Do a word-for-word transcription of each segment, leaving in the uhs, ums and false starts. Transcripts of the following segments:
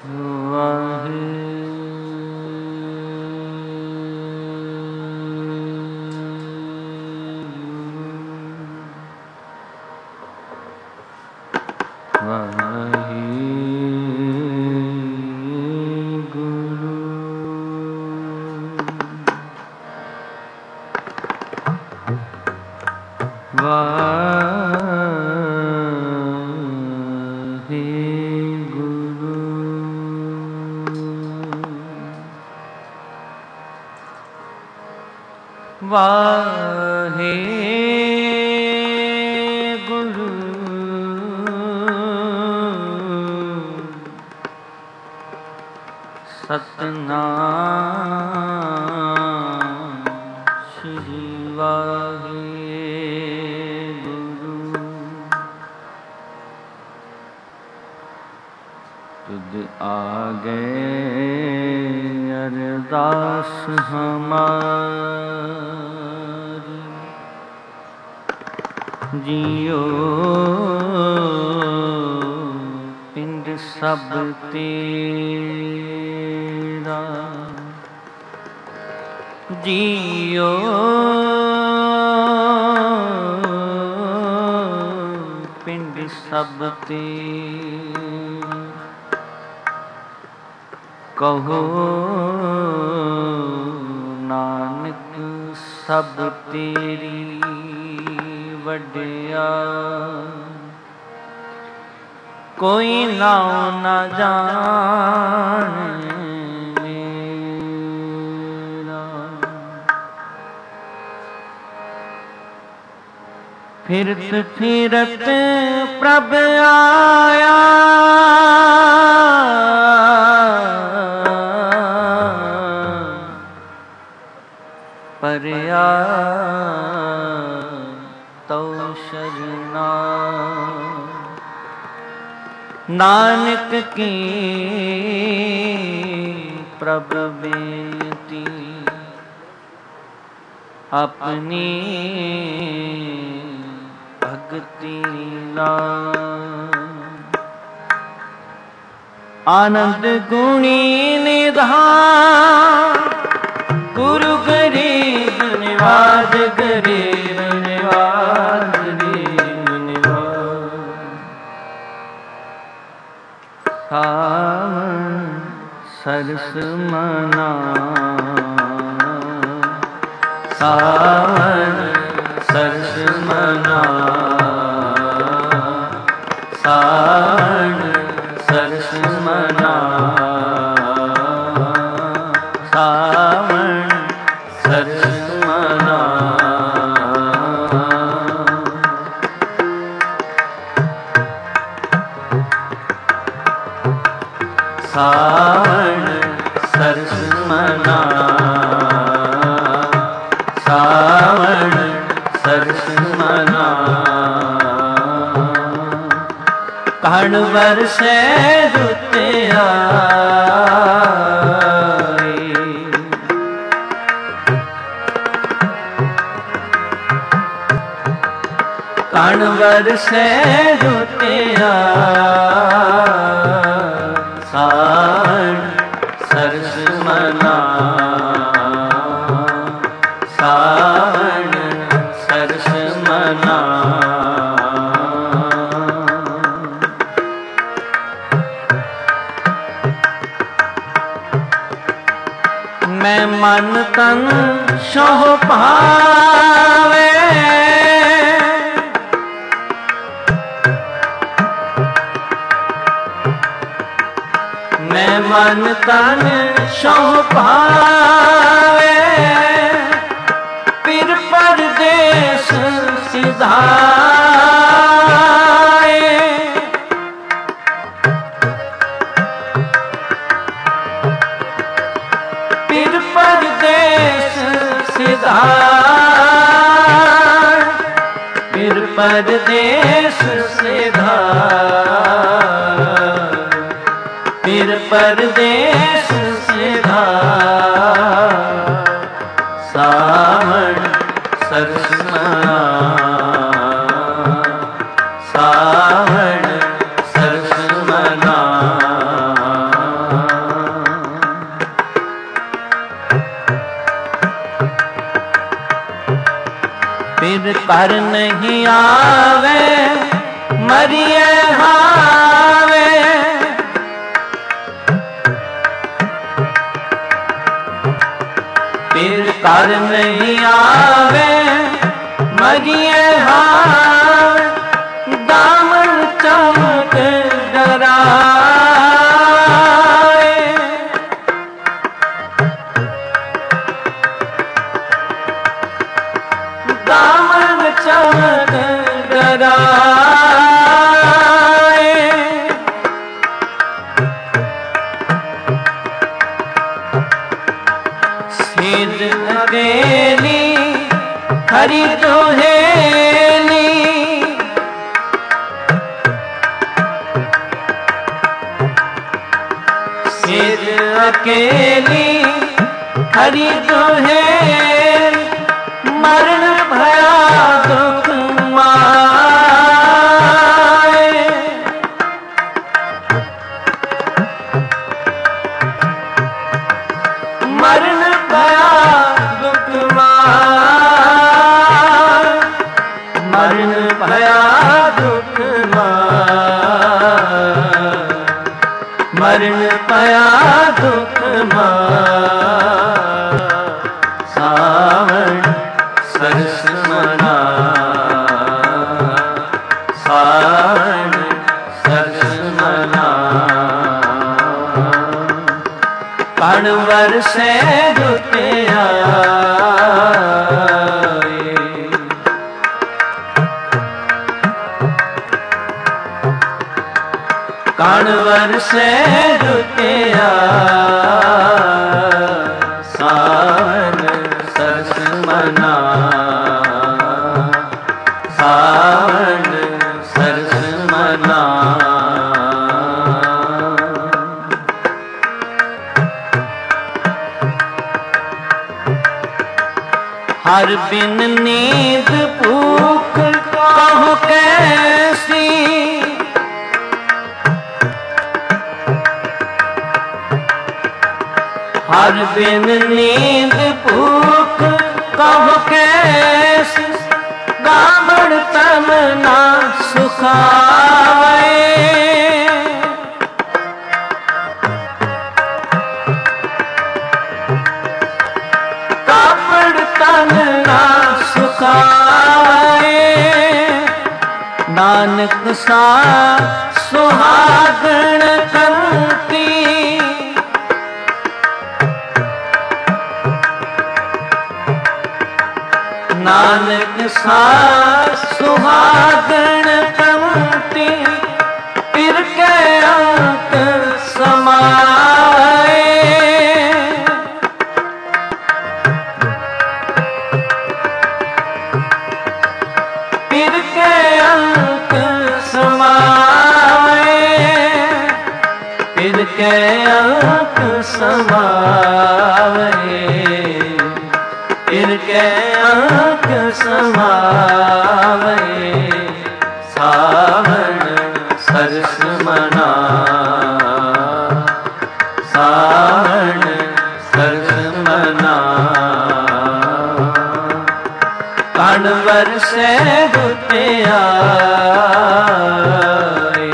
ਵਾਹਿਗੁਰੂ ਸਤਿਨਾਮ ਸ੍ਰੀ ਵਾਹਿਗੁਰੂ। ਤੁਧ ਆਗੇ ਅਰਦਾਸ ਹਮਾਰੀ, ਜਿਉ ਪਿੰਡ ਸਭ ਤੇਰਾ, ਜਿਉ ਪਿੰਡ ਸਭ ਤੇਰਾ। ਕਹੋ ਨਾਨਕ ਸਭ ਤੇਰੀ ਵਡਿਆਈ, ਕੋਈ ਨਾਉ ਨਾ ਜਾਣੈ ਮੇਰਾ। ਫਿਰਤ ਫਿਰਤ ਪ੍ਰਭ ਆਇਆ, ਪਰਿਆ ਤਉ ਸ਼ਰਨਾ। ਨਾਨਕ ਕੀ ਪ੍ਰਭ ਬੇਨਤੀ, ਆਪਣੀ ਭਗਤੀ ਲਾ। ਆਨੰਦ ਗੁਣੀ ਨਿਧਾਨ, ਗੁਰੂ ਗਰੀਬ ਨਿਵਾਜ, ਗਰੀਬ ਨਿਵਾਜ, ਗਰੀਬ ਨਿਵਾਜ। ਸਾਵਣ ਸਰਸ ਮਨਾ, ਸਾਵਣ ਸਰਸ ਮਨਾ, ਸਾਵਣ ਸਰਸ ਮਨਾ, ਸਾਵਣ ਸਰਸ ਮਨਾ। ਸਾਵਣ ਸਰਸ ਮਨਾ, ਸਾਵਣ ਸਰਸ ਮਨਾ। ਕਣ ਵਰਸੈ ਰੁੱਤ ਆਈ, ਕਣ ਵਰਸੈ ਰੁੱਤ ਆਈ। ਸਾਵਣ ਸਰਸ ਮਨਾ, ਸਾਵਣ ਸਰਸ ਮਨਾ। ਮੈਂ ਮਨ ਤਨ ਸੋਹ ਭਾਵੇ, ਮੈਂ ਮਨ ਤਨ ਸੋਹ ਭਾਵੇ। ਪਿਰ ਪਰਦੇਸ ਸਿਧਾਏ, ਪਿਰ ਪਰਦੇਸ ਸਿਧਾਏ, ਪਿਰ ਪਰਦੇਸ ਸਿਧਾਏ, ਪਿਰ ਪਰਦੇਸ ਸਿਧਾਏ। ਸਾਵਣ ਸਰਸ ਮਨਾ, ਸਾਵਣ ਸਰਸ ਮਨਾ, कर नहीं आवे मरिए हावे। फिर कर नहीं आवे मरिए हावे। दामन चमक डराए। दामन चमक डराए। सिद्ध अकेली हरि दुहेली। सिद्ध अकेली हरि दुहेली। मरण भया दुख माए। मरण भया दुख माए। मरण भया दुख माए। मरण भया दुख माए। सावन सरस मना। सावन सरस मना। कणवर से रुते आए। कणवर से रुते आए। सावन सरस मना। सावन सरस मना। हर बिन नींद भूख कहूँ कैसी। हर बिन नींद भूख कहूँ कैसी। गामड़ तन ना सुखाए। गामड़ तन ना सुखाए। नानक सा सुहागण कंती। नानक सा सुहागण पंक्ति। फिर के अंक समाए। फिर के अंक समाए। फिर के अंक समाए। फिर के अंक समावे। सावन सरस मना। सावन सरस मना। कणवर से रुते आए।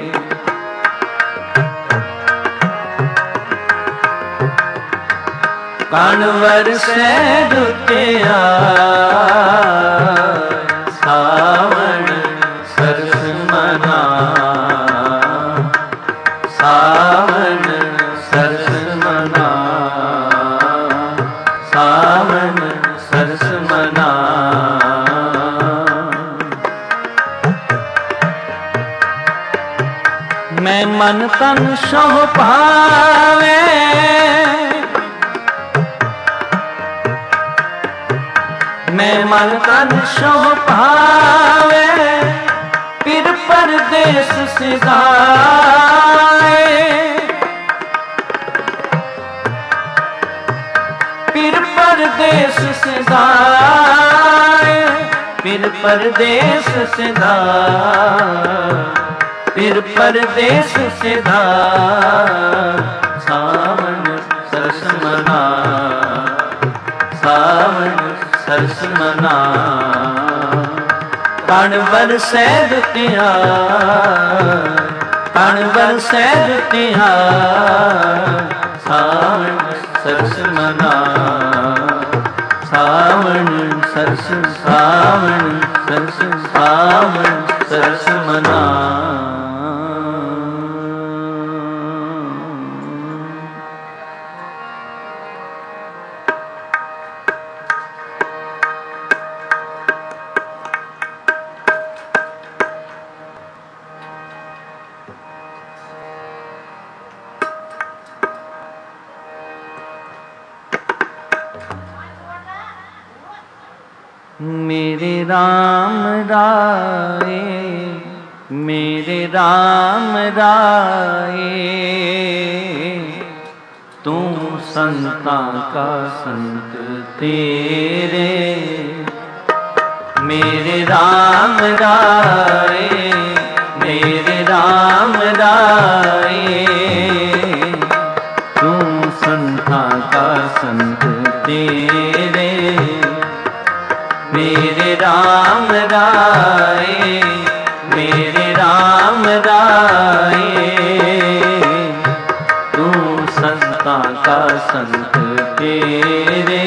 कणवर से रुते आए। सावन सरस मना। सावन सरस मना। सावन सरस मना। मैं मन तन सोह पावे। मैं मन तन सोह पावे। फिर परदेस सिधाए। फिर परदेस सिधाए। फिर परदेस सिधाए। फिर परदेस सिधाए। सावन सरस मना। सावन सरस मना। कण बरसै दुतियार, कण बरसै दुतियार, सावन सरस मना, सावन सरस, सावन सरस, सावन सरस मना। मेरे राम राए, मेरे राम राए, तू संतां का संत तेरे। मेरे राम राए, मेरे राम राए, तू संतां का संत तेरे। मेरे राम राए, मेरे राम राए, तू संतां का संत तेरे।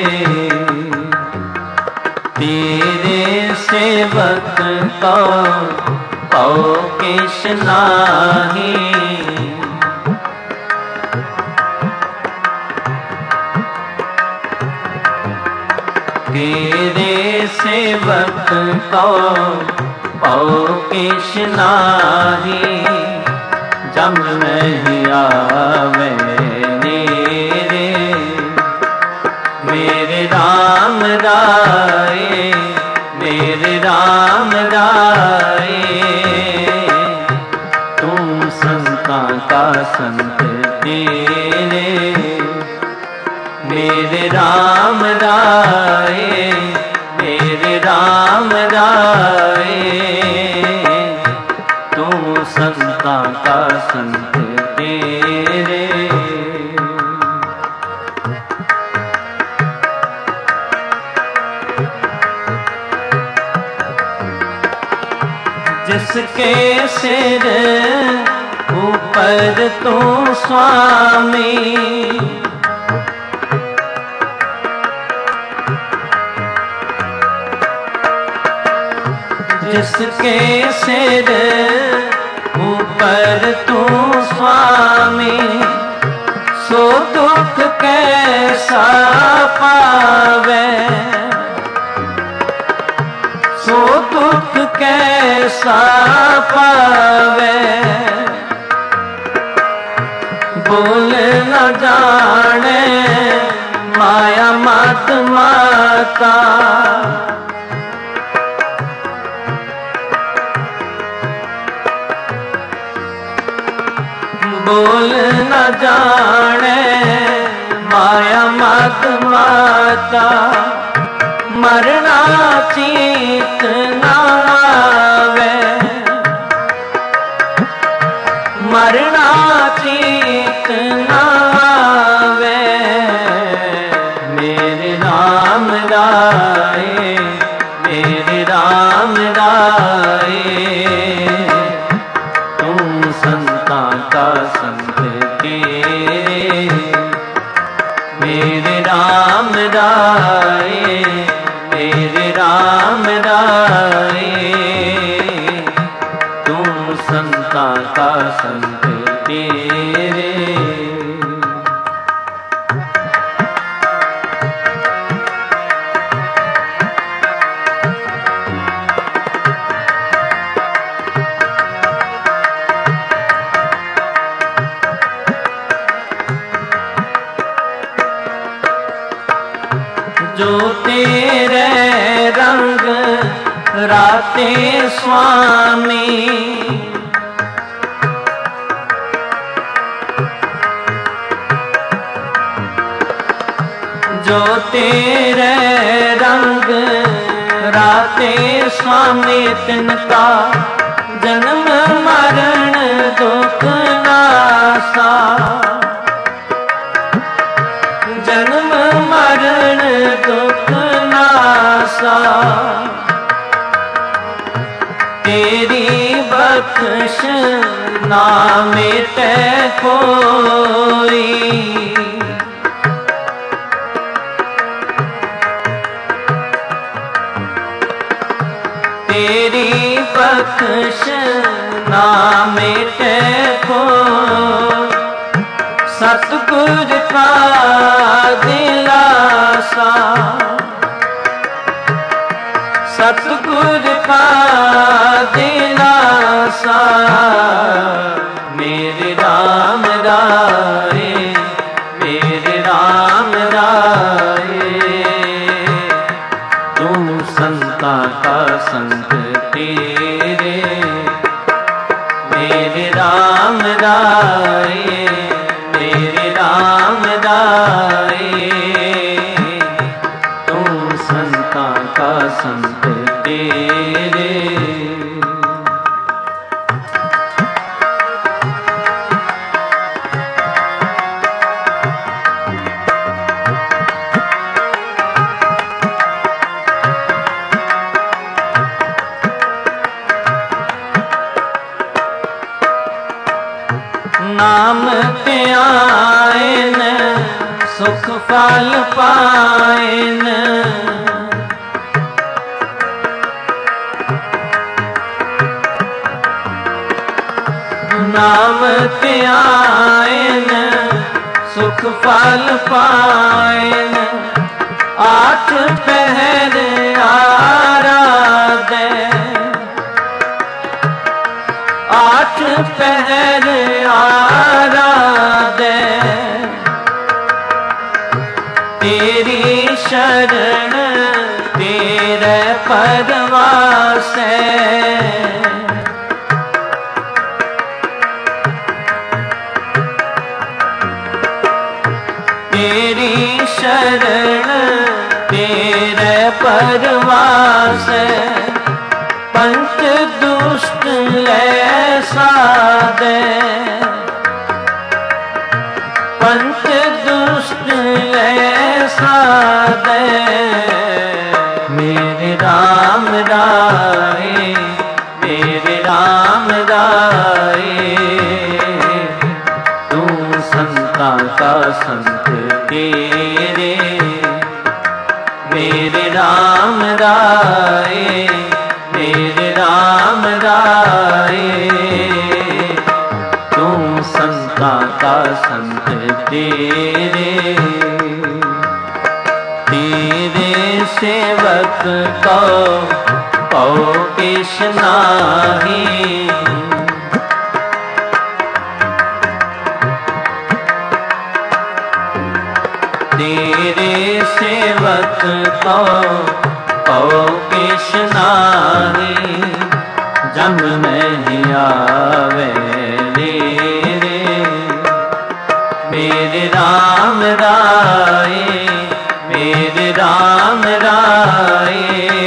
तेरे सेवक को पौ किश नाही, तेरे सेवक को पौ किश नाही। जम नहीं आवे नेरे, मेरे राम राए, मेरे राम राए, तू संतां का संत तेरे। मेरे राम राए, मेरे राम राए, तू संतां का संत तेरे। जिसके सिर ऊपर तू स्वामी, जिसके सिर ऊपर तू स्वामी, सो दुख कैसा पावे, सो दुख कैसा पावे। बोल न जाने माया मत माता, बोल न जाने माया मत माता। मरना चीत न आवे, मरना चीत न आवे। मेरे राम राए, मेरे राम राए, तुम संतां का संत तेरे। मेरे राम राए, मेरे राम राए, तुम संतां का संत तेरे। जो तेरे रंग राते स्वामी, जो तेरे रंग राते स्वामी, तिनका जन्म मरण दुख नासा। जन्म मरण दुख नासा, तेरी बख्श ना मिटे कोई, तेरी बख्श ना मिटे कोई। सतगुर का दिलासा, सतगुर का दिलासा, मेरे राम राय, मेरे राम राय। तुम संता का संत तेरे, मेरे राम राय, मेरे राम राय। तुम संता का संत तेरे। नाम ते आएन सुख फल पाएन, नाम ते आएन सुख फल पाएन। आठ पहर आराधे, आठ पहर आराधे। तेरी शरण तेरे परवासे, तेरी शरण तेरे परवासे। पंच दुष्ट ले साधे, पंच दुष्ट ले साधे। मेरे राम राय, मेरे राम राय। तू संता का संत तेरे, मेरे राम राय, मेरे राम राय। तुम संता का संत तेरे, तेरे सेवक को पौ किश नाही। तेरे सेवक को पौ किश नाही। जम नहीं आवे रे, मेरे राम राय, मेरे राम राय।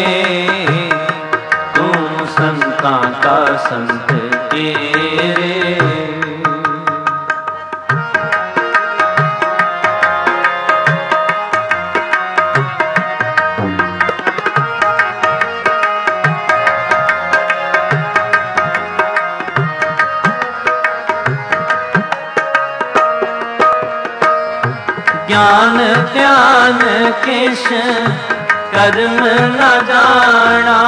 तुम संता का संत तेरे। ज्ञान ध्यान किश कर्म न जाना।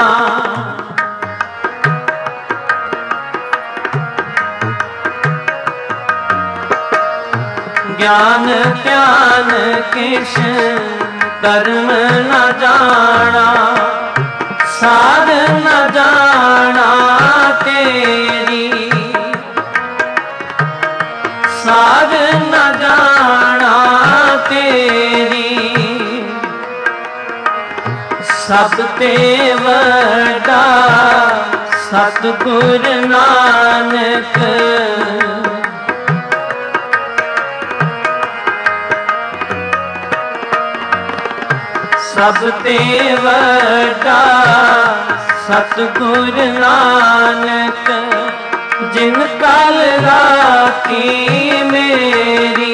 ज्ञान ध्यान किश कर्म न जाना। साध न जाना तेरी, साध न जाना तेरी। सब ते वड्डा सतगुर नानक। सब ते वड्डा सतगुर नानक। जिन कल राखी मेरी,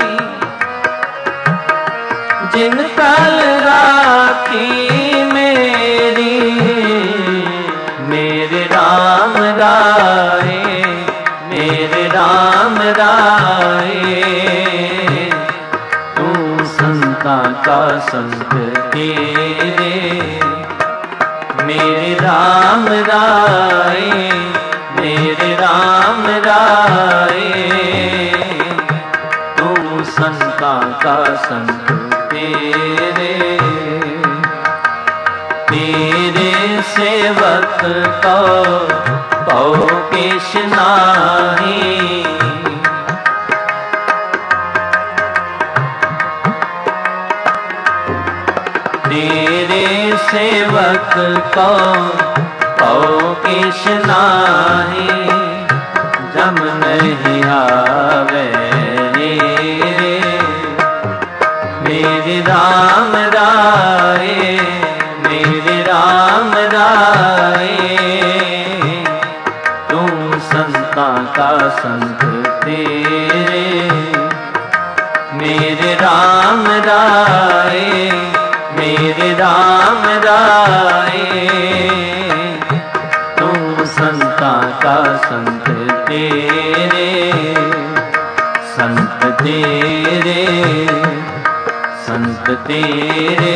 जिन कल राखी मेरी। मेरे राम मेरे राम राए, तू संता का संत तेरे। मेरे राम राए, मेरे राम राए, तू संता का संत तेरे। तेरे सेवक को कौ किश नाही, तेरे सेवक को कौ किश नाही। जम नहीं आवे रे, मेरे राम राए, मेरे राम राए, तू संता का संत तेरे। मेरे राम राए, मेरे राम राए, तू संता का संत तेरे। संत तेरे, संत तेरे।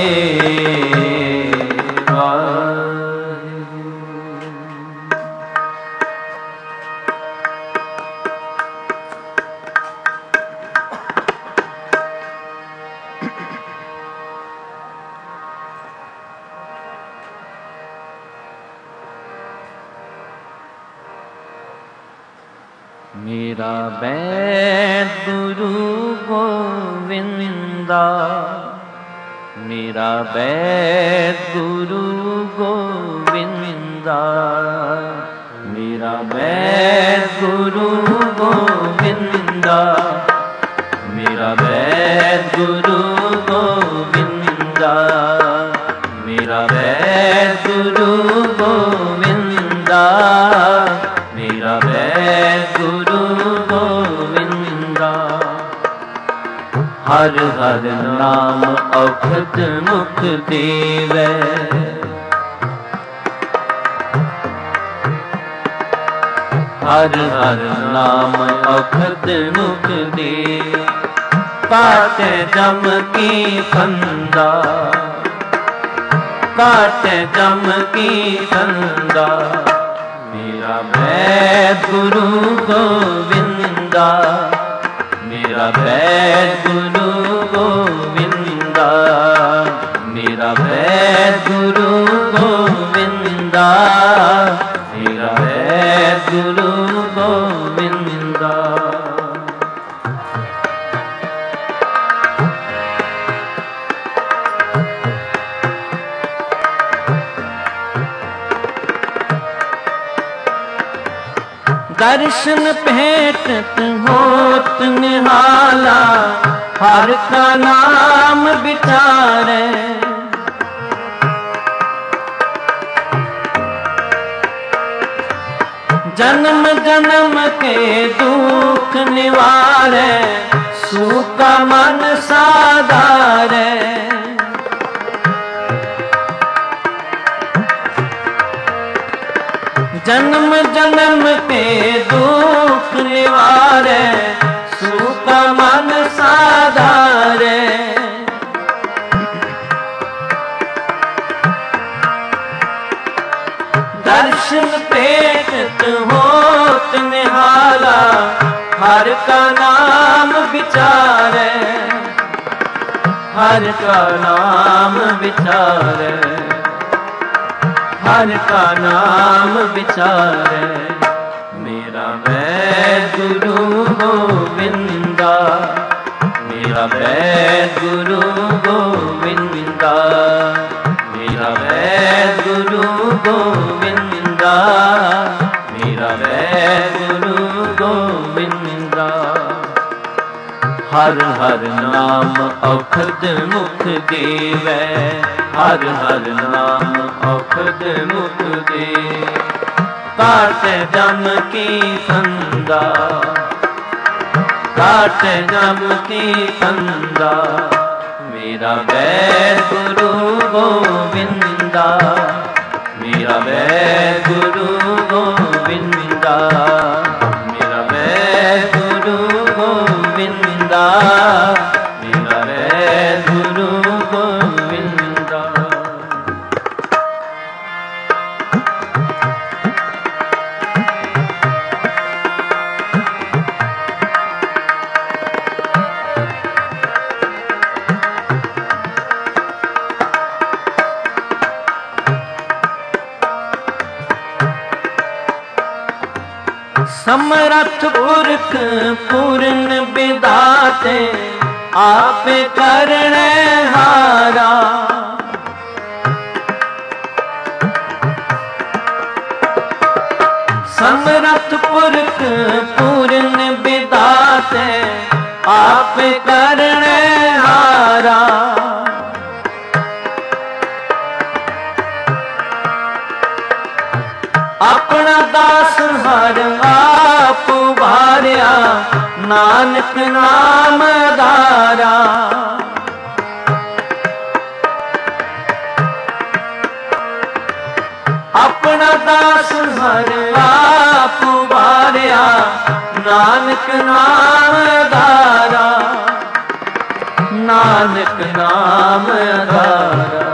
मेरा बैद गुरु गोविंदा, मेरा बैद गुरु गोविंदा, मेरा बैद गुरु गोविंदा, मेरा बैद गुरु गोविंदा, मेरा बैद गुरु गोविंदा, मेरा बैद गुरु गोविंदा। हर हर नाम औखद मुख देवै, हर हर नाम औखद मुख देव। काटे जम की फंदा, काटे जम की फंदा, मेरा बैद गुरु गोविंदा, मेरा बैद गुरु गोविंदा, मेरा बैद गुरु गोविंदा, मेरा बैद गुरु गोविंदा। दर्शन भेटत होत निहाला, हर का नाम विचारे। जन्म जन्म के दुख निवारे, सूखा मन साधारे। जन्म जन्म के दुख निवारे, सूखा मन साधारे। दर्शन भेटत होत निहाला, हर का नाम विचारे, हर का नाम विचारे, हर का नाम विचारे। मेरा बैद गुरु गोविंदा, मेरा बैद गुरु गोविंदा, मेरा बैद गुरु गोविंदा, मेरा बैद गुरु गोविंदा। हर हर नाम औखद मुख देवै, हर हर नाम औखद मुख देव। काटे जम की फंदा, काटे जम की फंदा, मेरा बैद गुरु गोविंदा, मेरा बैद गुरु गोविंदा, मेरा बैद समरथ पुरख पूर्ण विधाते आप करने हारा। समरथ पुरख पूर्ण विधाते आप करने हारा। अपना दास हर आप उभारिया नानक नाम धारा। अपना दास हर आप उभारिया नानक नाम धारा। नानक नाम धारा,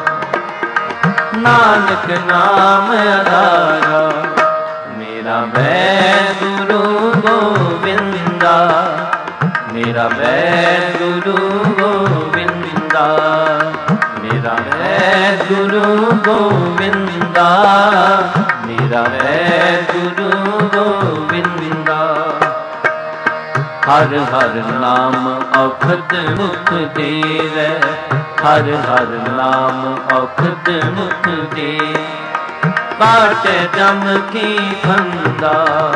नानक नाम आधारा। मेरा बैद गुरु गोविंदा, मेरा बैद गुरु गोविंदा, मेरा बैद गुरु गोविंदा, मेरा बैद गुरु गोविंदा। हर हर नाम औखद मुख देवै, हर हर नाम औखद मुख दे। काटे जम की फंदा,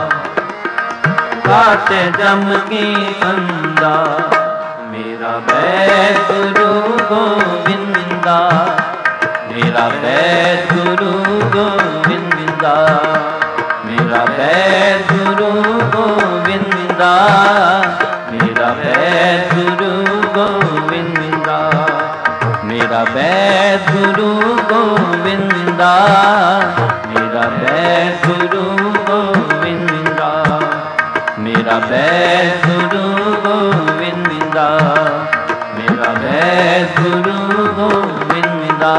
काटे जम की फंदा। मेरा बैद गुरु गोविंदा, मेरा बैद गुरु गोविंदा, मेरा बैद गुरु गोविंदा, मेरा बैद गुरु गोविंदा, मेरा बैद गुरु गोविंदा, मेरा बैद गुरु गोविंदा, मेरा बैद गुरु गोविंदा, मेरा बैद गुरु गोविंदा।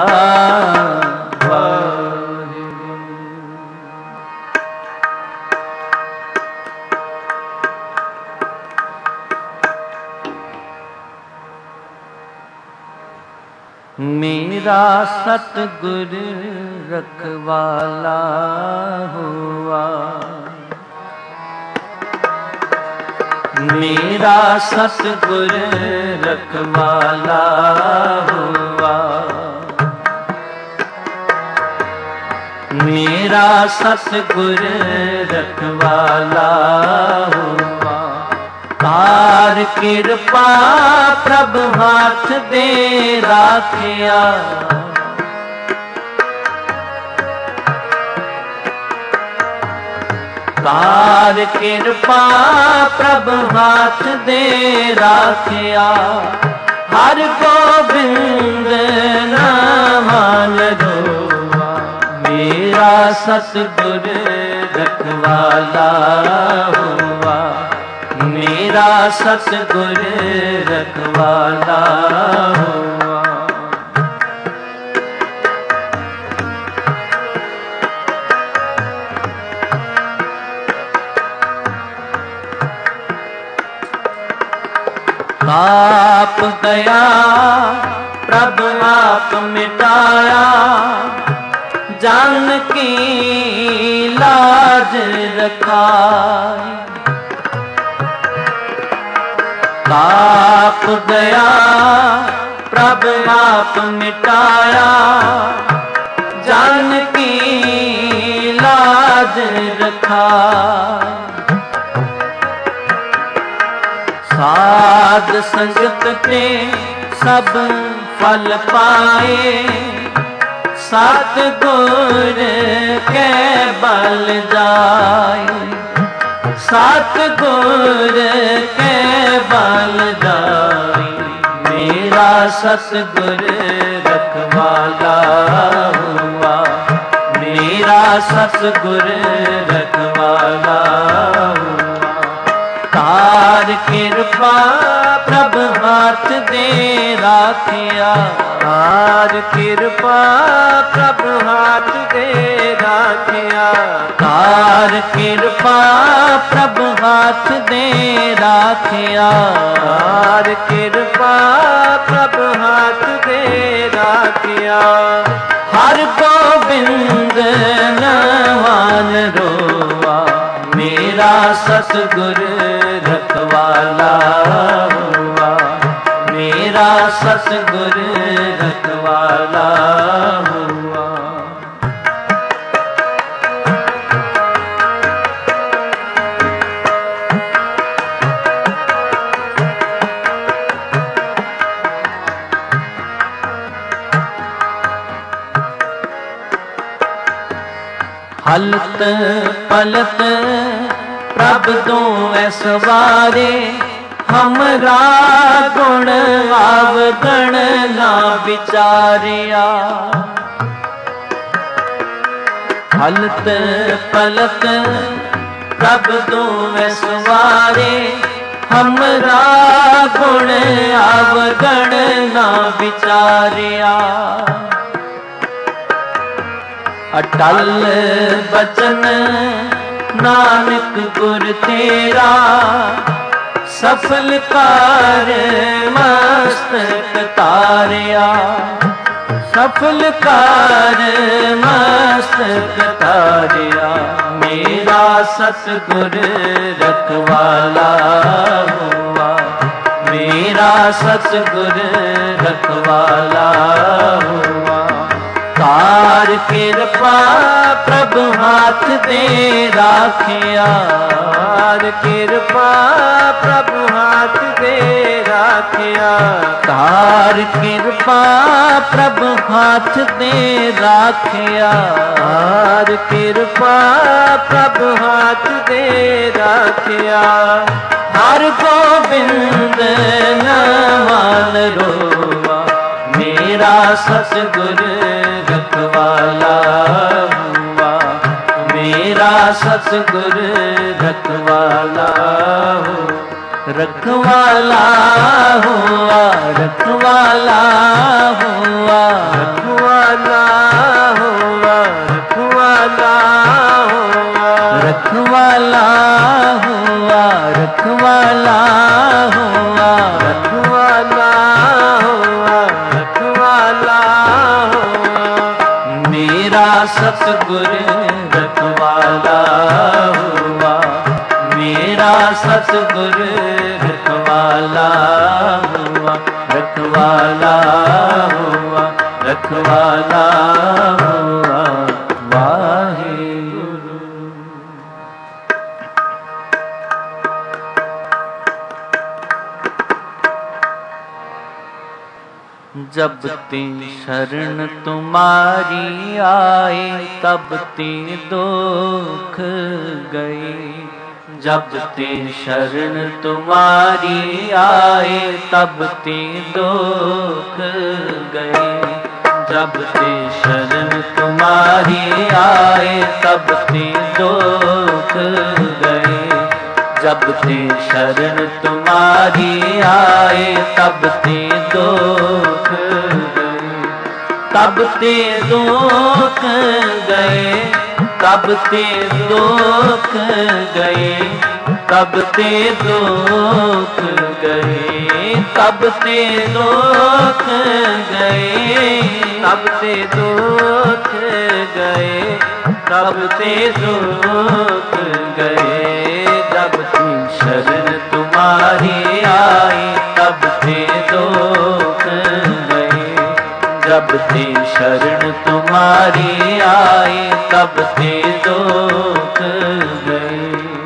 मेरा सतगुर रखवाला हुआ, मेरा सतगुर रखवाला हुआ, मेरा सतगुर रखवाला हुआ। तार कृपा प्रभ हाथ दे राखिया, तार कृपा प्रभ हाथ दे राखिया। हर गोबिंद नाम रोआ, मेरा सतगुर रखवाला हुआ, मेरा सतगुर रखवाला हुआ। आप गया प्रभु आप मिटाया, जान की लाज रखाई। आप गया प्रभु आप मिटाया, जान की लाज रखाई। साध संगत के सब फल पाए, सतगुर के बल जाए, सतगुर के बल जाए। मेरा सतगुर रखवाला हुआ, मेरा सतगुर रखवाला हुआ। तार कृपा प्रभ हाथ दे राखिया, तार कृपा प्रभ हाथ दे राखिया। तार कृपा प्रभ हाथ दे राखिया, तार कृपा प्रभ हाथ दे राखिया। हर गोबिंद नवान रोआ, मेरा मेरा सतगुर रखवाला हुआ, मेरा सतगुर रखवाला हुआ। हलत पलत प्रभ दो ऐसवारे, हमरा गुण आवगण ना विचारिया। हलत पलत प्रभ दो ऐसवारे, हमरा गुण आवगण ना विचारिया। अटल बचन नानक गुर तेरा, सफल कार्य मस्तक तारिया। सफल कार्य मस्तक तारिया, मेरा सतगुर रखवाला हुआ, मेरा सतगुर रखवाला हुआ। कार कृपा प्रभु हाथ दे राखिया, कृपा प्रभु हाथ दे राखिया। कार कृपा प्रभु हाथ दे राखिया, कृपा प्रभु हाथ दे राखिया। हर गोबिंद नवान रोवा, मेरा सतगुर रखवाला हुआ, मेरा सतगुर रखवाला हो। रखवाला हुआ, रखवाला हुआ, रखवाला हुआ, रखवाला हुआ, रखवाला हुआ, रखवाला हुआ, रखवाला हुआ, रखवाला हुआ। मेरा सतगुर रखवाला हुआ, मेरा सतगुर रखवाला हुआ, रखवाला हुआ, रखवाला हुआ। वाहिगुरु। जब ते शरण तुम्हारी आए, तब ते दुख गए। जब ते शरण तुम्हारी आए, तब ते दुख गए। जब ते शरण तुम्हारी आए, तब ते दुख गए। जब ते शरण तुम्हारी आए, तब ते दुख गए। तब ते दुख गए, तब ते दुख गए, तब ते दुख गए। तब ते दुख गए, तब ते दुख गए, तब ते दुख गए। जब ते शरण तुम्हारी आई, तब ते दुख गए। जब ते शरण तुम्हारी आई, तब ते दुख गए।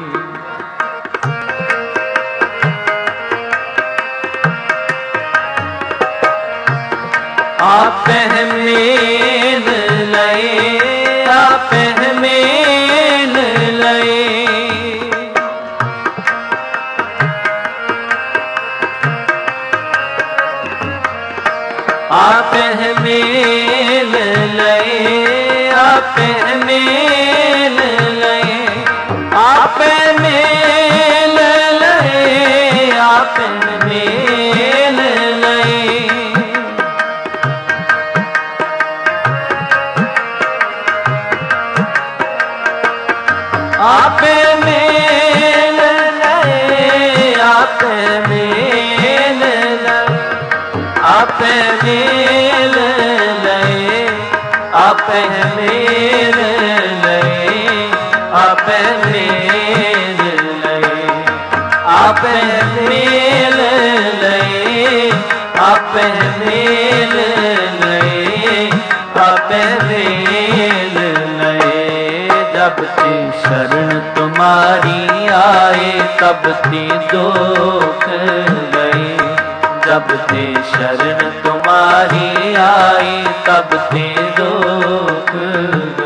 आप मेल लए, आप मेल लए। आप मेल लए, आप मेल लए, आप मेल लए, आप मेल लए। आप मेल लए, आप मेल लए, आप मेल लए, आप मेल लए, आप मेल आपे मेल लए, आपे मेल लए, आपे मेल लए। जब ते शरण तुम्हारी आए तब ते दुख गए, जब ते शरण तुम्हारी आए तब ते दुख गए।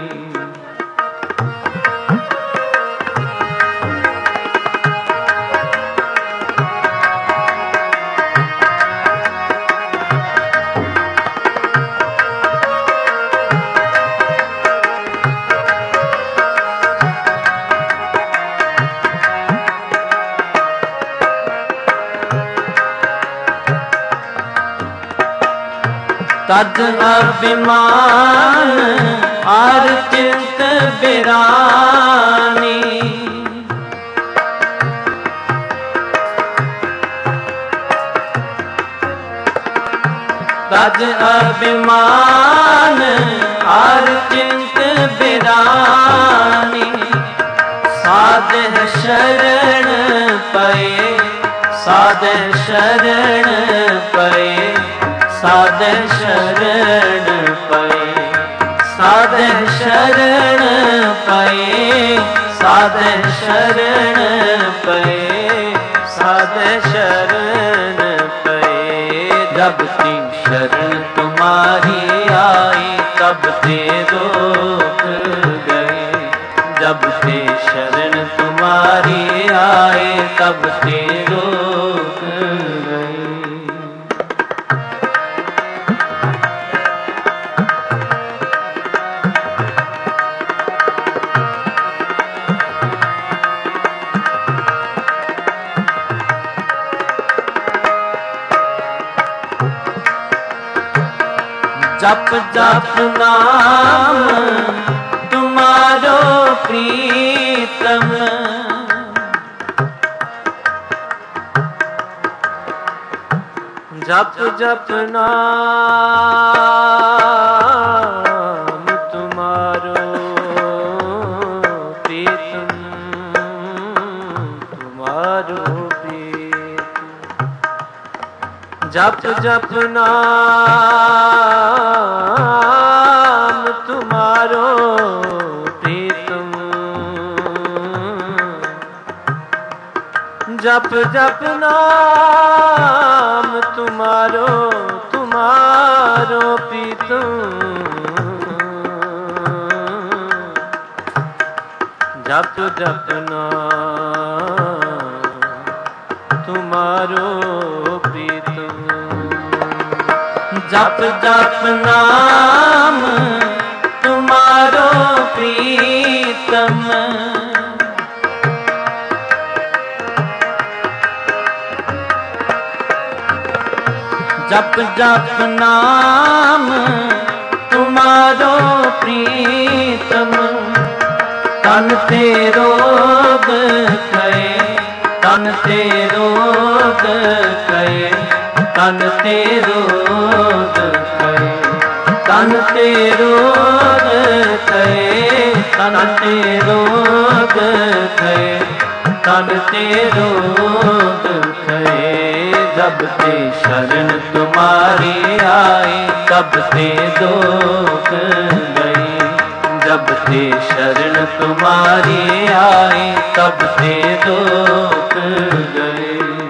तद अभिमान आर चिंत बिरानी, तद अभिमान आर चिंत बिरानी। साध शरण पए, साध शरण पए, साध शरण पए, साध शरण पए, साध शरण पए, साध शरण पए। जब ते शरण तुम्हारी आई तब ते दुख गए, जब ते शरण तुम्हारी आए तब ते दुख गए। जप जप नाम तुम्हारो प्रीतम, जप जप नाम तुम्हारो प्रीतम, तुम्हारो प्रीतम। जप जप नाम तुम्हारो प्रीतम, जप जप नाम तुम्हारो, तुम्हारो प्रीतम। जप जप नाम तुम्हारो प्रीतम, जप जप नाम तुम्हारो प्रीतम। जप जप नाम तुम्हारो प्रीतम। तन ते रोग गए, तन ते रोग गए, तन ते रोग गए, तन ते रोग गए, तन ते रोग गए, तन ते रोग गए। जब ते शरण तुम्हारी आए तब ते दुख गए, जब ते शरण तुम्हारी आए तब ते दुख गए।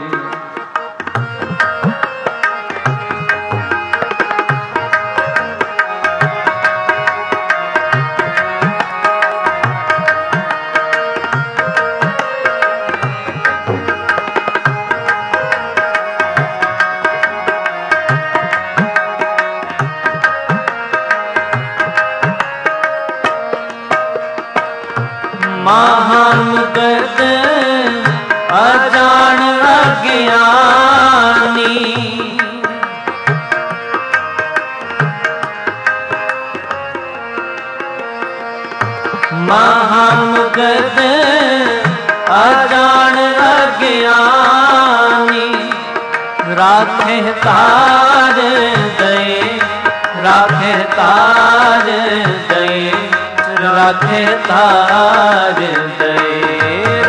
महामगत अजान अज्ञानी, महामगत अजान अज्ञानी। राखे तार दए, राखे तार दए, राखे तार दए,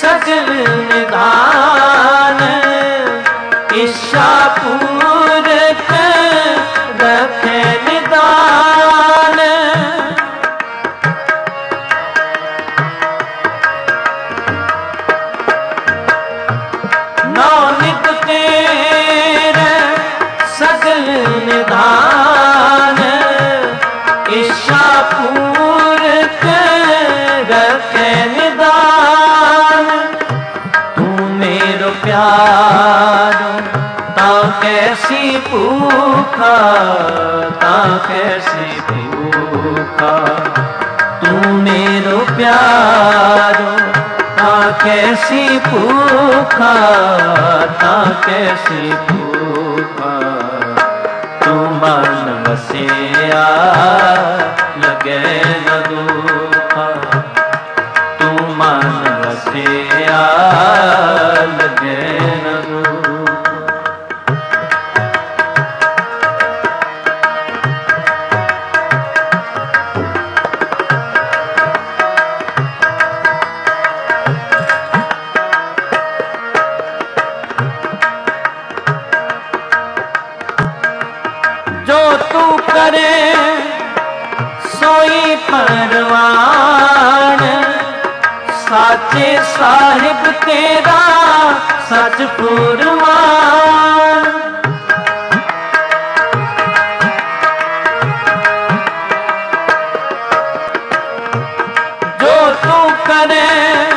सगल निधान, इच्छा पूरक रखे निदान। नौ नित तेरे सगल निधान, इच्छा पूरक रखे निदान। तू मेरो प्यारो ता कैसी भूखा, ता कैसी भूखा। तू मेरो प्यारो ता कैसी भूखा, ता कैसी भूखा। तू मन बसिया लगे न दुखा, तू मन बसिया लगे न दुखा। जो तू करे सोई परवान, साचे साहिब तेरा सच पुरवान। जो तू करे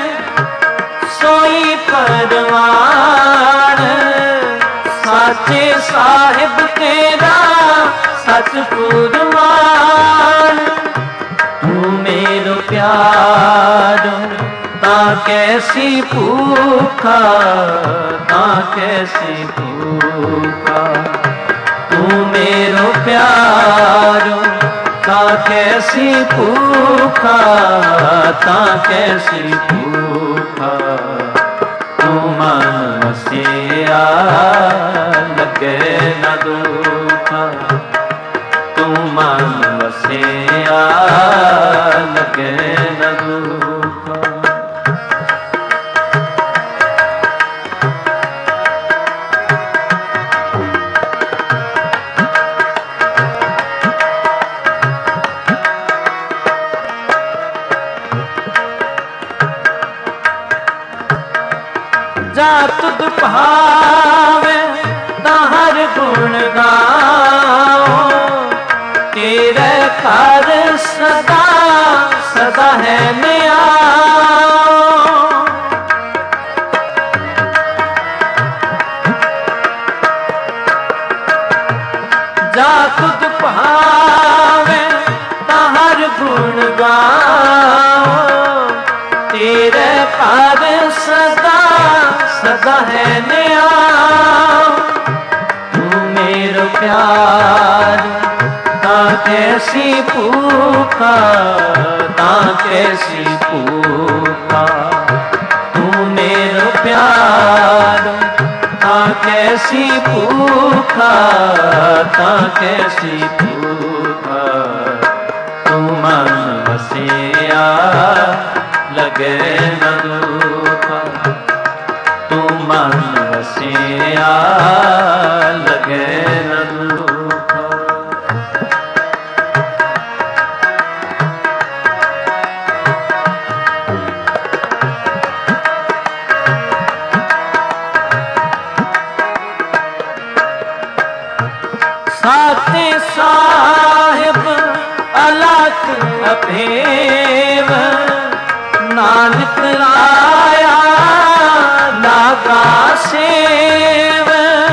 सोई परवान, साचे साहिब तेरा सच पुरवान। तू मेरो प्यारो ता कैसी भूखा, ता कैसी भूखा। तू मेरो प्यारो ता कैसी भूखा, ता कैसी भूखा। तू मन बसिया लगे न दुखा, तू मन बसिया लगे न दुखा। जा तुद भावे ताहर गुण गाओ, तेरे घर सदा सदा है नया। जा तुद भावे ताहर गुण गाओ, तेरे घर सदा सदा है नया। तू मेरो प्यार ता कैसी भूखा, ता कैसी भूखा। तू मेरो प्यार ता कैसी भूखा, ता कैसी भूखा। तू मन बसिया लगे न दुखा, तू मन बसिया लगे न दुखा। साते साहिब अलख अभेव, नानक लाया लागा सेव।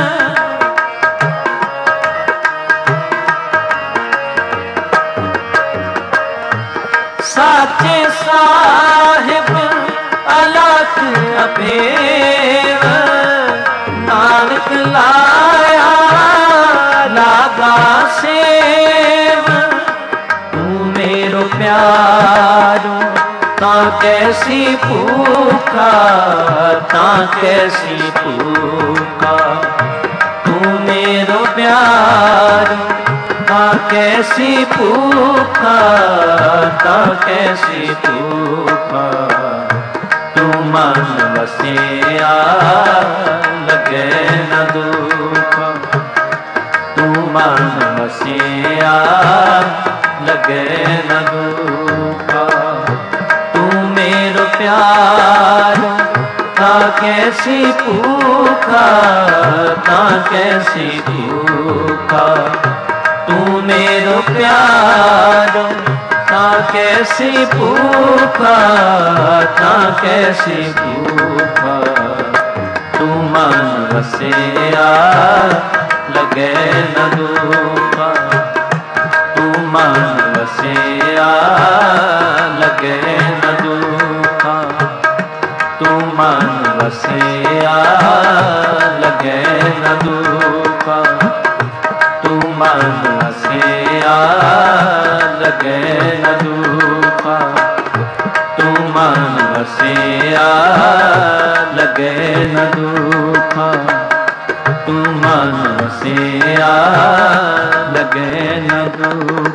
साचे साहिब अलख अभेव, नानक लाया लागा सेव। तू मेरो प्यारो ता कैसी भूखा, ता कैसी भूखा। तू मेरो प्यारो ता कैसी भूखा, ता कैसी भूखा। तू मन वसिया लगे न दुख, तू मन वसिया लगे न दुख। तू मेरो प्यार ता कैसी भूखा, ता कैसी भूखा। तू मेरो प्यार ता कैसी भूखा, ता कैसी भूखा। तू मन वसिया लगे न दुख, तू मन वसिया लगे न दुख, तू मन वसिया लगे न दुख, तू मन वसिया लगे न दुख, तू मन वसिया लगे न दुख, तू मन वसिया लगे न दुख।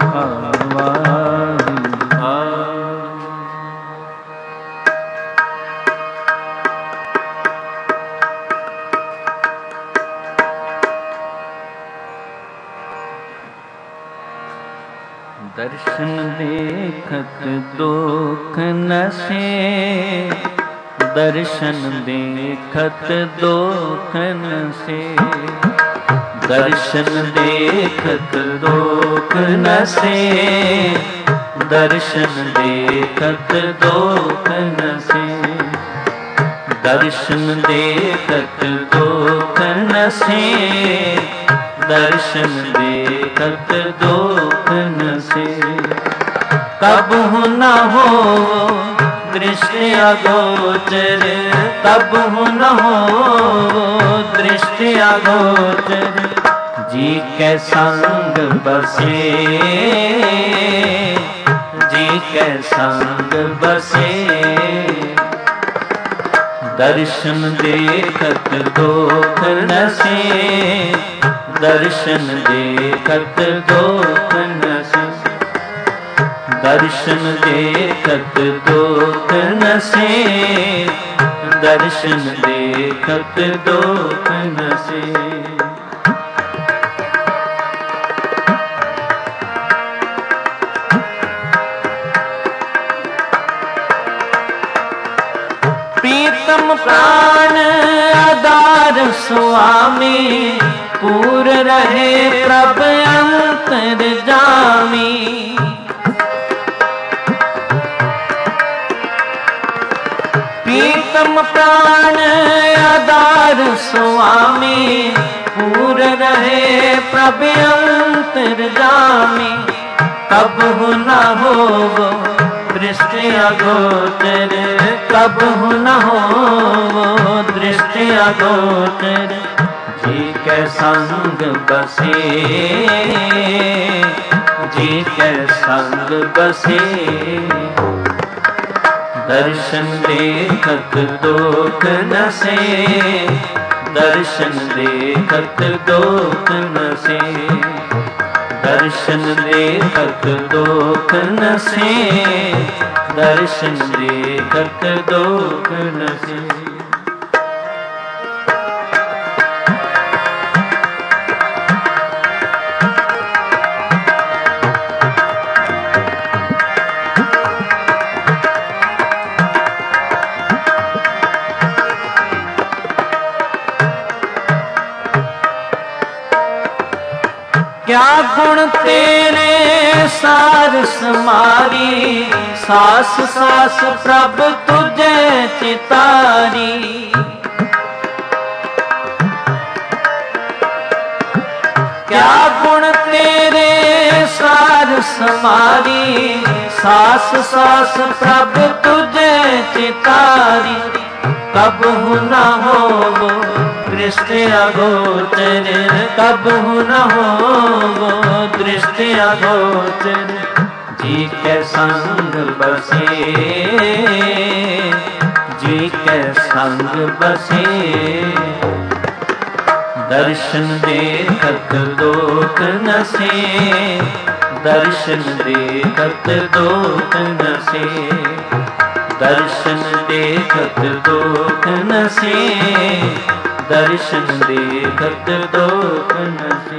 दर्शन देखत दुख नसे, दर्शन देखत दुख नसे, दर्शन देखत दुख नसे, दर्शन देखत दुख नसे, दर्शन देखत दुख नसे, दर्शन देखत दुख नसे। कबहु न हो दृष्टि अगोचर, कबहु न हो दृष्टि अगोचर। जी के संग बसे, जी के संग बसे, दर्शन देखत दुख नसे, दर्शन देखत दुख नसे, दर्शन देखत दुख नसे, दर्शन देखत दुख नसे। प्रीतम प्राण आधार स्वामी, पूर रहे प्रभ अंतर जामी। प्रीतम प्राण आधार स्वामी, पूर रहे प्रभ अंतर जामी। कबहु न हो दृष्टि अगोचर, कबहु न हो दृष्टि अगोचर। जी के संग बसे, जी के संग बसे, दर्शन देखत दुख नसे, दर्शन देखत दुख नसे, दर्शन देखत दुख नसे, दर्शन देखत दुख नसे। क्या गुण तेरे सार समारी, सास सास प्रभ तुझे चितारी। क्या गुण तेरे सार समारी, सास सास प्रभ तुझे चितारी। कबहु न हो दृष्टि अगोचर, कबहु न हो दृष्टि अगोचर। जी के संग बसे, जी के संग बसे, दर्शन देखत दुख नसे, दर्शन देखत दुख नसे, दर्शन देखत दोख नसे, दर्शन देखत दोख नसे।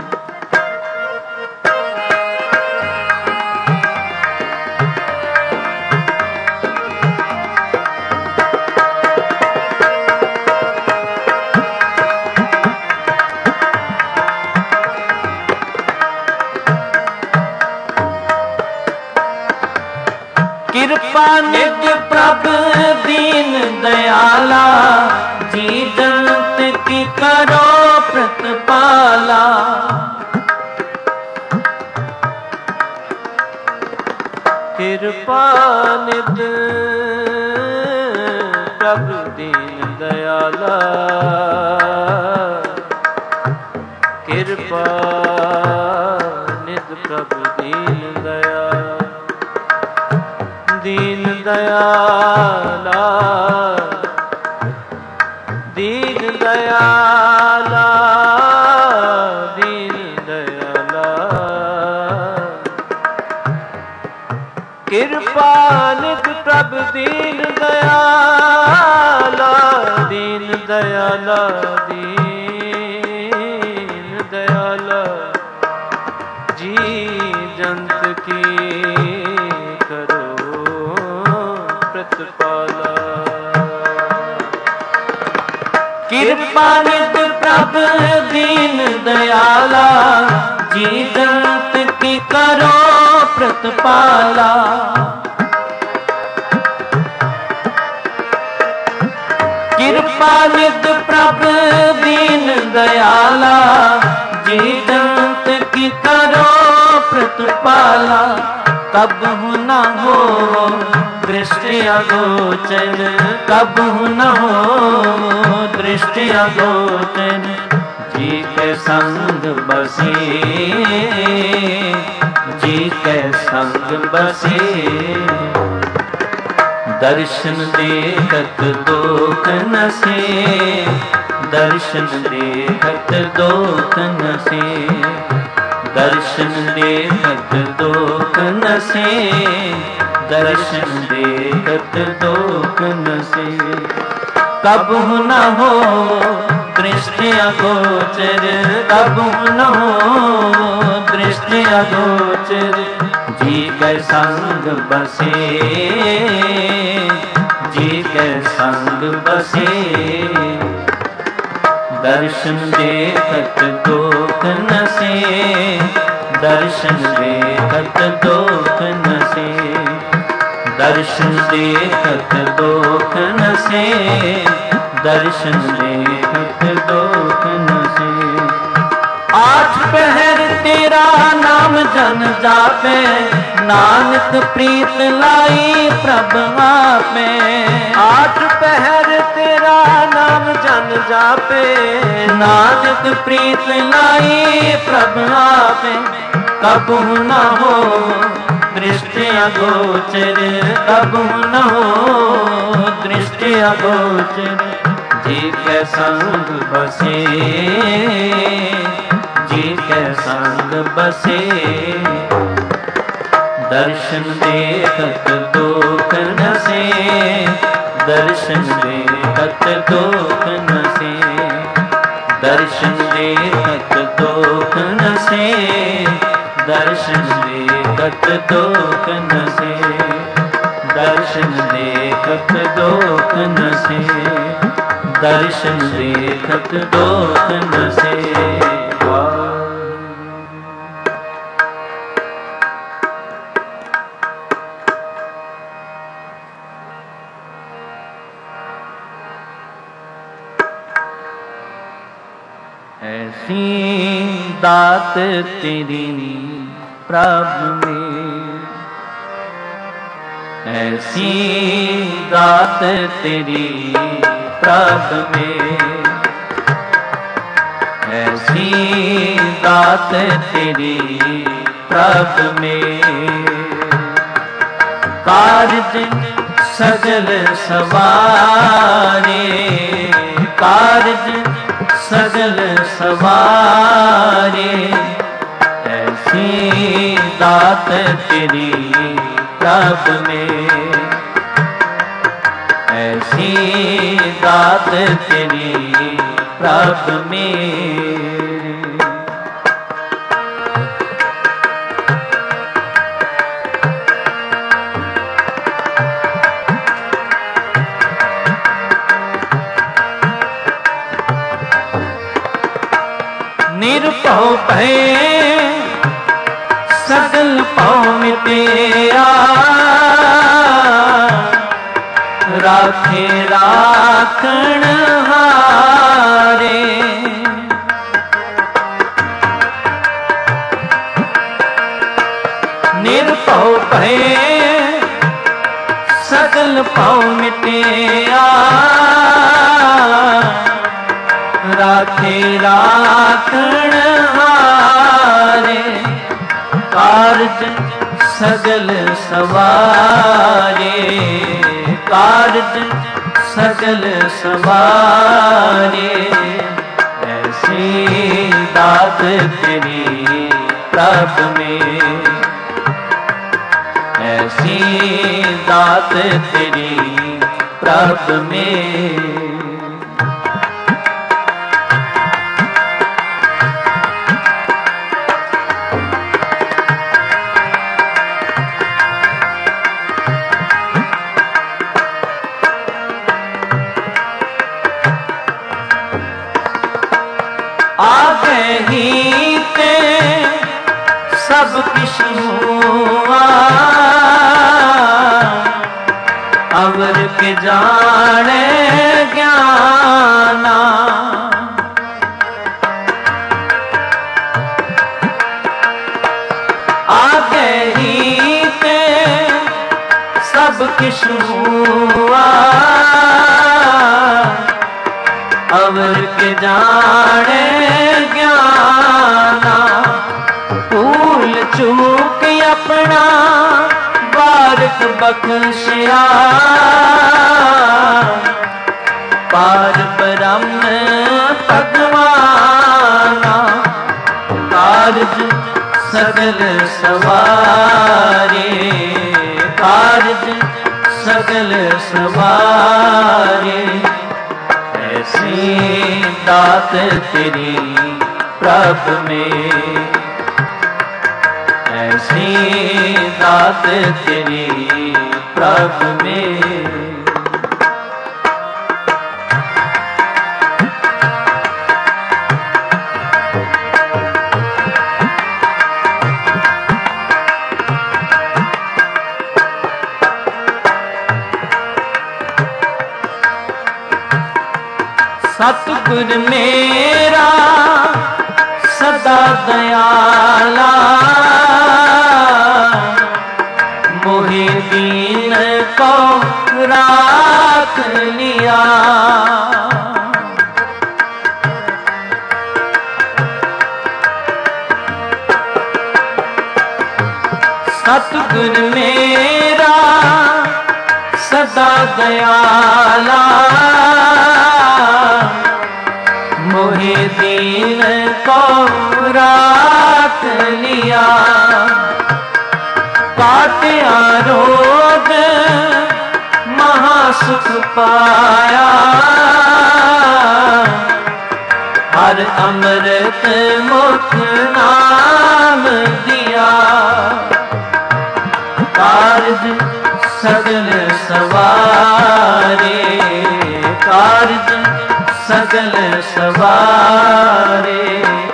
कृपा निज प्रभ दीन दयाला, जी जंत की करो प्रतिपाला। कृपा निज प्रभ दीन दयाला, कृपा निज प्रभ दीन दयाला। दीन दयाला, दीन दयाला, दीन दयाला। कृपा निध प्रभ दीन दयाला, दीन दयाला, दीन दयाला। जी जंत की कृपा निध प्रभ दीन दयाला, जी जंत की करो प्रतिपाला। कृपा निध प्रभ दीन दयाला, जी जंत की करो प्रतिपाला। कबहु न हो दृष्टि अगोचर, कबहु न हो दृष्टि अगोचर। जी के संग बसे, जी के संग बसे। दर्शन देखत दोख नसे, दर्शन देखत दोख नसे। दर्शन देखत दोख नसे, दर्शन देखत दोख नसे। कबहु न हो दृष्टि अगोचर, कबहु न हो दृष्टि अगोचर। जी के संग बसे, जी के संग बसे। दर्शन देखत दोख नसे, दर्शन देखत दोख नसे। दर्शन देखत दोख नसे, दर्शन देखत दोख नसे। आठ पहर तेरा नाम जन जापे, नानक प्रीत लाई प्रभ आपे। आठ पहर तेरा नाम जन जापे, नानक प्रीत लाई प्रभ आपे। कबहु न हो दृष्टि अगोचर, कबहु न हो दृष्टि अगोचर। जी के संग बसे, जी के संग बसे। दर्शन देखत दोख नसे, दर्शन देखत दोख नसे। दर्शन देखत दोख नसे, दर्शन देखत दोख नसे। दर्शन देखत दोख नसे, दर्शन देखत दोख नसे। ऐसी दात तेरी प्रभु में, ऐसी दात तेरी प्रभु में। ऐसी दात तेरी प्रभु में। कारज सजल सवारे, कारज सजल सवारे। ऐसी दात तेरी प्रभ में। ऐसी दात तेरी प्रभु मेरे। निरपौ भय सगल पौ मिटिया, राखे राखण हारे। निरपौ भय सगल पौ मिटिया, राखे राखण हारे। कारज सगल सवारे, कारज सगल सवारे। ऐसी दात तेरी प्रभु में, ऐसी दात तेरी प्रभु में। आगे ही ते सब किश हुआ, अवर के जाने ज्ञाना। आगे ही ते सब किश हुआ, अवर के जाने ज्ञाना। भूल चूक अपना बारक बख्शिया, पार ब्रह्म भगवाना। कारज सगल सवारे, कारज सगल सवारे। ऐसी दात तेरी प्रभु में, ऐसी दात तेरी प्रभु में। सतगुर मेरा सदा दयाला, मोहे दीन को राख लिया। सतगुर मेरा सदा दयाला, मोहे दीन को राख लिया। काटिया रोग महासुख पाया, हर अमृत मुख नाम दिया। कारज सगल सवारे, कारज सगल सवारे।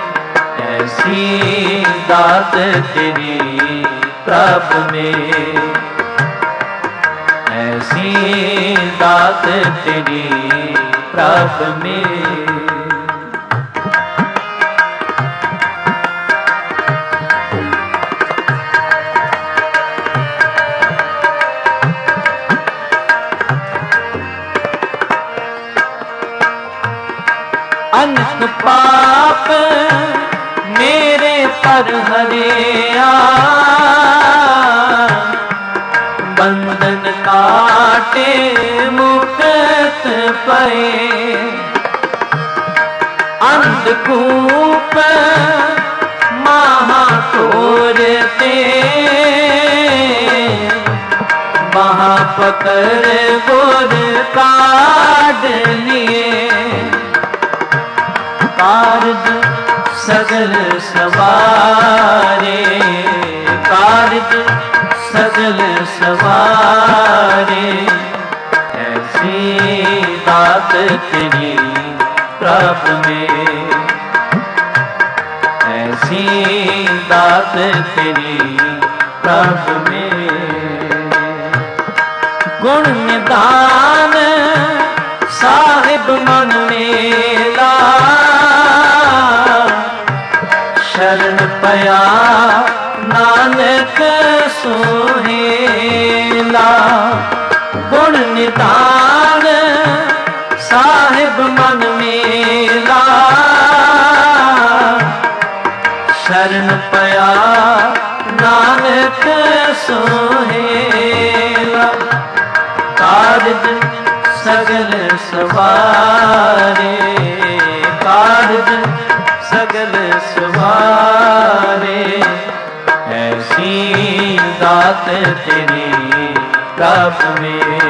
ऐसी दात तेरी प्रभु में, ऐसी दात तेरी प्रभु में। अनक पाप मेरे पर हरिया, बंधन काटे मुक्त पए। अंधकूप महाघोर ते, महाप पकड़ गोर काढ़ लिए। कारज सगल सवारे, कारज सगल सवारे, ऐसी दात तेरी प्रभु में, ऐसी दात तेरी प्रभु में। गुण निदान साहिब मन मेला, शरण पया नानक सोहेला। गुण निदान साहिब मन मेला, शरण पया नानक सोहेला। कारज सगल सवारे, कारज सगल सवारे, ऐसी दात तेरी प्रभु में,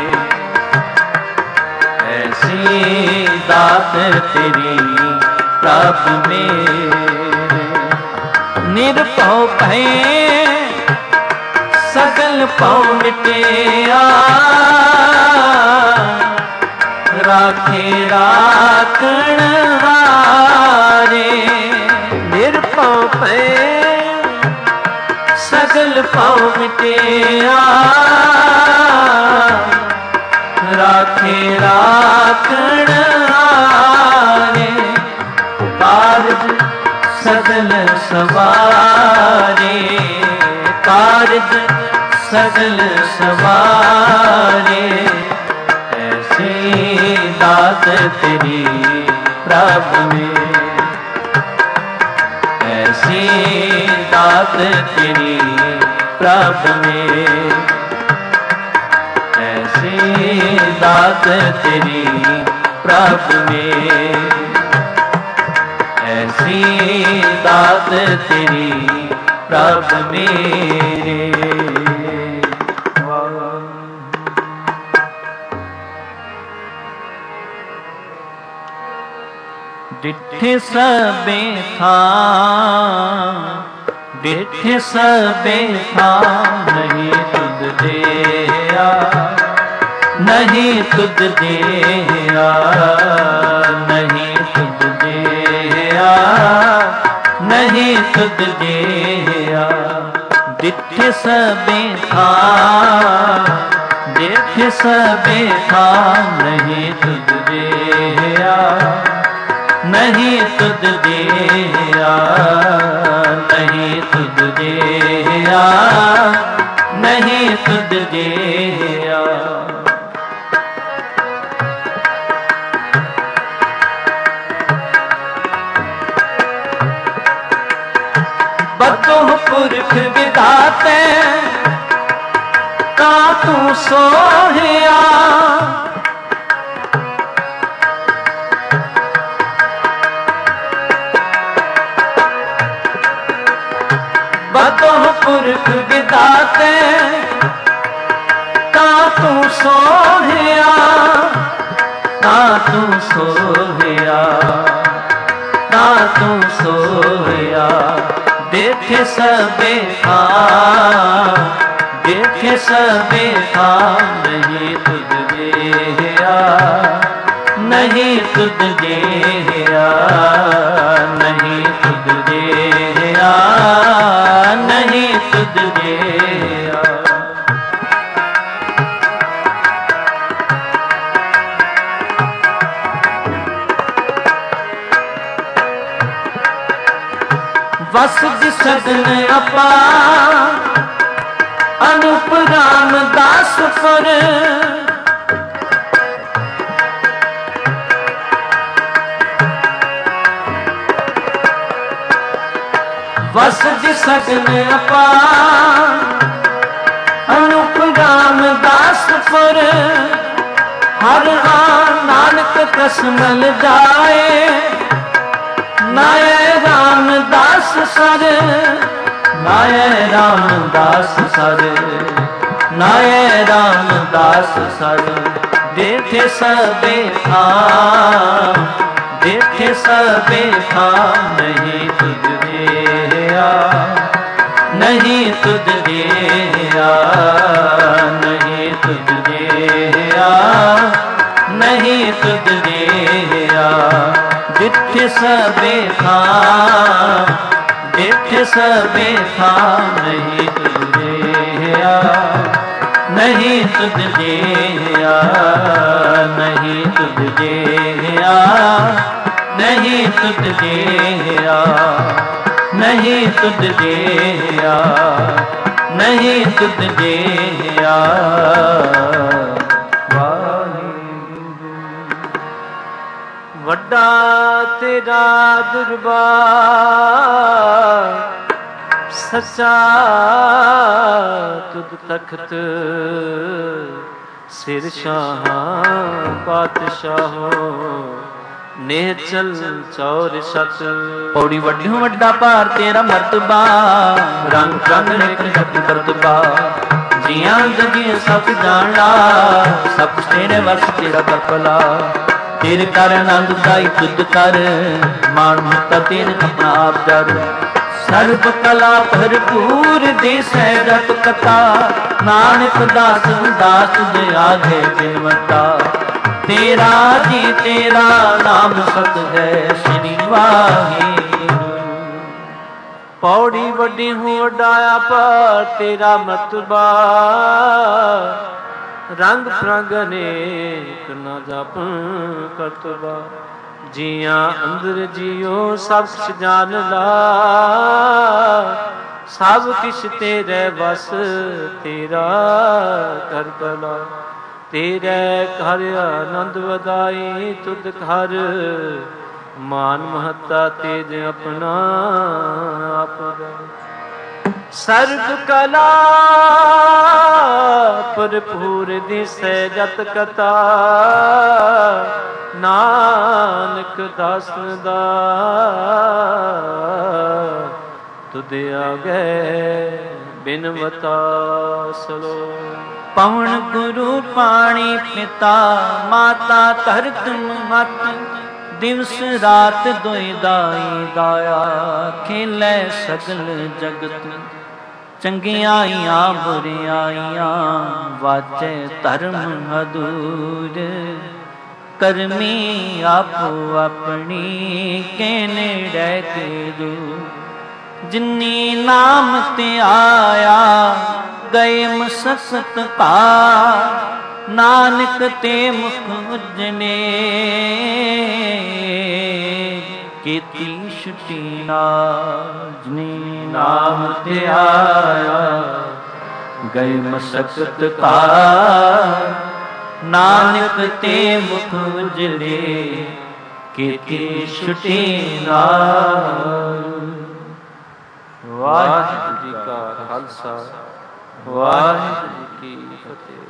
ऐसी दात तेरी प्रभु में। निरपौ भय सगल पौ मिटिया, राखे राखण हारे। निरपौ भय सगल पौ मिटिया, राखे राखण हारे। कारज सगल सवारे, कारज सगल सवारे, ऐसी दात तेरी प्रभु में, ऐसी दात तेरी प्रभु में, ऐसी दात तेरी प्रभु में, ऐसी दात तेरी प्रभु मेरे। डिठे सबे था, डिठे सबे था, नहीं तुझ दिया, नहीं तुझ दिया, नहीं तुझ दिया, नहीं तुझ दिया। डिठे सबे था, डिठे सबे था, नहीं तुझ दिया, नहीं तुझ दिया, नहीं तुझ दिया, नहीं तुझ दिया। बतोह पुरख विधाते का तू सोहिया, बतोह पुरख विधाते का तू सोहिया, का तू सोहिया, का तू सोहिया। देखे सबे था, देखे सबे था, नहीं तुझ दिया, नहीं तुझ दिया, नहीं तुझ दिया, नहीं तुझ दिया। वस सगन अपा अनूप रामदास पर, वस सगन अपा अनूप रामदास पर, हर आन नानक कसमल जाए, नाय रामदास सर, नाय रामदास सर, ਨਾਏ ਰਾਮਦਾਸ ਸਰ ਦੇਖੇ ਸਭੇ ਥਾਂ, ਦੇਖੇ ਸਭੇ ਥਾਂ ਨਹੀਂ ਤੁਝ ਦੇਆ, ਨਹੀਂ ਤੁਝ ਦੇਆ, ਨਹੀਂ ਤੁਝ ਦੇਆ, ਨਹੀਂ ਤੁਝ ਦੇਆ। ਜਿੱਥੇ ਸਭੇ ਥਾਂ, ਜਿੱਥੇ ਸਭੇ ਥਾਂ ਨਹੀਂ ਤੁਝ ਦੇਆ, ਨਹੀਂ ਤੁਝ ਦੇਆ, ਨਹੀਂ ਤੁਝ ਦੇਆ, ਨਹੀਂ ਤੁਝ ਦੇਆ, ਨਹੀਂ ਤੁਝ ਦੇਆ, ਨਹੀਂ ਤੁਝ ਦੇਆ। ਵੱਡਾ ਤੇਰਾ ਦਰਬਾਰ ਸੱਚਾ ਤੁਧ ਤਖਤ ਸਿਰ ਸ਼ਾਹਾਂ ਪਾਤਸ਼ਾਹੋ ਨੇਚਲ ਚੌਰ ਸਤ। ਪੌੜੀ ਵੱਡਿਓ ਵੱਡਾ ਭਾਰ ਤੇਰਾ ਮਰਤਬਾ ਰੰਗ ਰੰਗ ਨਿਕ ਜਪ ਦਰਦਬਾ ਜੀਆਂ ਜਗੀਆਂ ਸਭ ਜਾਣ ਲਾ ਸਭ ਕੁਛ ਤੇਰੇ ਵਸ ਤੇਰਾ ਕਰਪਲਾ ਤੇਰੇ ਕਰ ਆਨੰਦ ਦਾਈ ਤੁਧ ਕਰ ਮਾਣ ਮਤਾ ਤੇਰੇ ਆਪਣਾ ਆਪ ਜਰ ਸਰਬ ਕਲਾ ਭਰਪੂਰ ਦਿਸੈ ਜਪ ਕਥਾ ਨਾਨਕ ਦਾਸ ਦਾਸ ਤੁਝ ਆਗੇ ਬਿਨਵਤਾ ਤੇਰਾ ਜੀ ਤੇਰਾ ਨਾਮ ਸਤ ਹੈ ਸ੍ਰੀ ਵਾਹਿਗੁਰੂ। ਪੌੜੀ ਵੱਡੀ ਹੂੰ ਵਡਾਇਆ ਪਰ ਤੇਰਾ ਮਰਤਬਾ ਰੰਗ ਪ੍ਰੰਗ ਅਨੇਕ ਨਾ ਜਪ ਕਰਤਬਾ ਜੀਆਂ ਅੰਦਰ ਜੀਓ ਸਭ ਕੁਛ ਜਾਣ ਲਾ ਸਭ ਕਿਛ ਤੇਰੇ ਬਸ ਤੇਰਾ ਕਰ ਭਲਾ ਤੇਰੇ ਘਰ ਆਨੰਦ ਵਧਾਈ ਤੁਧ ਘਰ ਮਾਨ ਮਹੱਤਾ ਤੇਜ ਆਪਣਾ ਆਪ ਸਰਬ ਕਲਾ ਭਰਪੂਰ ਦਿਸੈ ਜਤ ਕਥਾ ਨਾਨਕ ਦਾਸਨ ਦਾ ਤੁਧ ਆਗੇ ਬਿਨਵਤਾ ਸਲੋ। ਪਵਨ ਗੁਰੂ ਪਾਣੀ ਪਿਤਾ ਮਾਤਾ ਧਰਤ ਮਤ ਦਿਵਸ ਰਾਤ ਦੋਇ ਦਾਈ ਦਾਇਆ ਖੇਲੇ ਸਗਲ ਜਗਤ ਚੰਗਿਆਈਆਂ ਬੁਰਿਆਈਆਂ ਵਾਚੈ ਧਰਮ ਹਦੂਰ ਕਰਮੀ ਆਪੋ ਆਪਣੀ ਕੇ ਨੇੜੇ ਕੇ ਦੂਰ ਜਿਨੀ ਨਾਮ ਤੇ ਆਇਆ ਗਏ ਮਸਕਤ ਕਾ ਨਾਨਕ ਤੇ ਮੁਖ ਉਜਨੇ ਕੀਤੀ ਛੁਟੀ ਨਾਜਨੀ ਨਾਮ ਤੇ ਆਇਆ ਗਏ ਮਸਕਤ ਕਾ ਨਾਨਕ ਤੇ ਮੁਖ ਉਜਲੇ ਕੀਤੀ ਛੁਟੀ ਨਾਮ। ਵਾਹਿਗੁਰੂ ਜੀ ਕਾ ਖਾਲਸਾ ਵਾਹਿਗੁਰੂ ਜੀ ਕੀ ਫਤਿਹ।